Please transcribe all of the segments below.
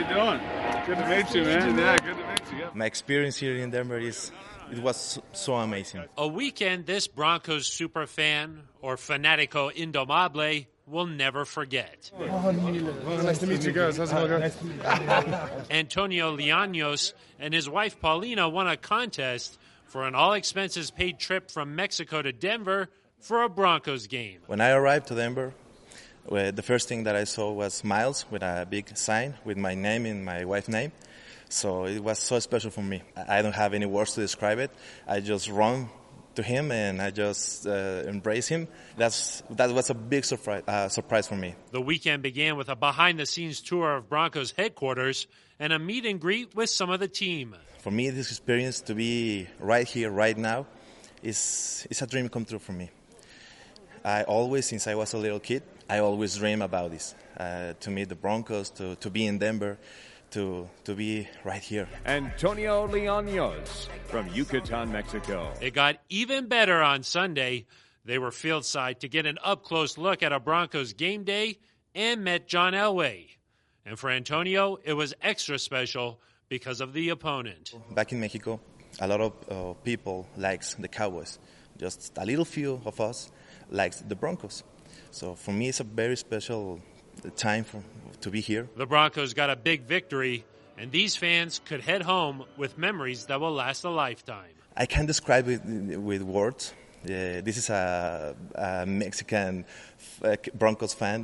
you doing? Good to meet you, man. Yeah, good to meet you. My experience here in Denver was so amazing. A weekend this Broncos superfan or fanatico indomable will never forget. Well, nice to meet you guys. How's it going? Antonio Llanos and his wife Paulina won a contest for an all-expenses-paid trip from Mexico to Denver for a Broncos game. When I arrived to Denver, the first thing that I saw was Miles with a big sign with my name and my wife's name. So it was so special for me. I don't have any words to describe it. I just run to him and I just embrace him. That was a big surprise for me. The weekend began with a behind-the-scenes tour of Broncos headquarters and a meet and greet with some of the team. For me, this experience to be right here, right now, is a dream come true for me. I always, since I was a little kid, I always dream about this, to meet the Broncos, to be in Denver, to be right here. Antonio Llanos from Yucatan, Mexico. It got even better on Sunday. They were fieldside to get an up-close look at a Broncos game day and met John Elway. And for Antonio, it was extra special because of the opponent. Back in Mexico, a lot of people likes the Cowboys. Just a little few of us likes the Broncos. So for me, it's a very special time to be here. The Broncos got a big victory, and these fans could head home with memories that will last a lifetime. I can't describe it with words. This is a Mexican Broncos fan.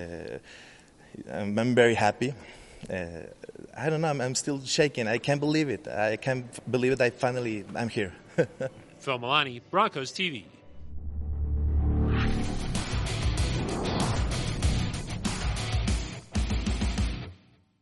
I'm very happy. I don't know, I'm still shaking. I can't believe it. I can't believe it. I'm here. Phil Milani, Broncos TV.